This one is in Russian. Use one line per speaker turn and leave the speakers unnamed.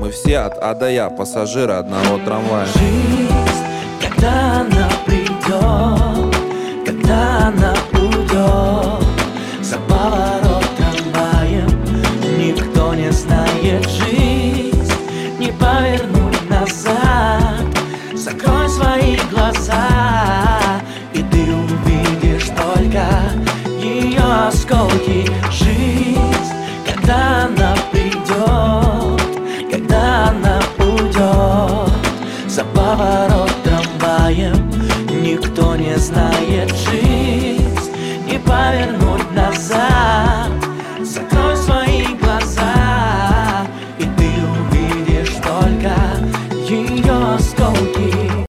Мы все от А до Я, пассажиры одного трамвая.
Жизнь, когда она придет, когда она уйдет, за поворот трамваем, никто не знает. Жизнь не повернуть назад. Закрой свои глаза, и ты увидишь только ее осколки. Жизнь, когда она придет, когда она уйдет, за поворот трамваем, никто не знает. Жизнь не повернуть назад. Закрой